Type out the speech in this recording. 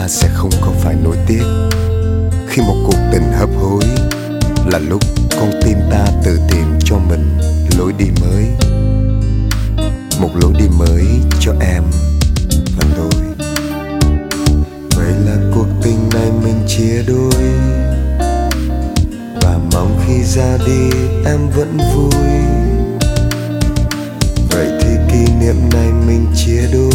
ta sẽ không có phải nối tiếc. Khi một cuộc tình hấp hối là lúc con tim ta tự tìm cho mình lối đi mới. Một lối đi mới cho em và tôi. Vậy là cuộc tình này mình chia đôi, và mong khi ra đi em vẫn vui. Vậy thì kỷ niệm này mình chia đôi,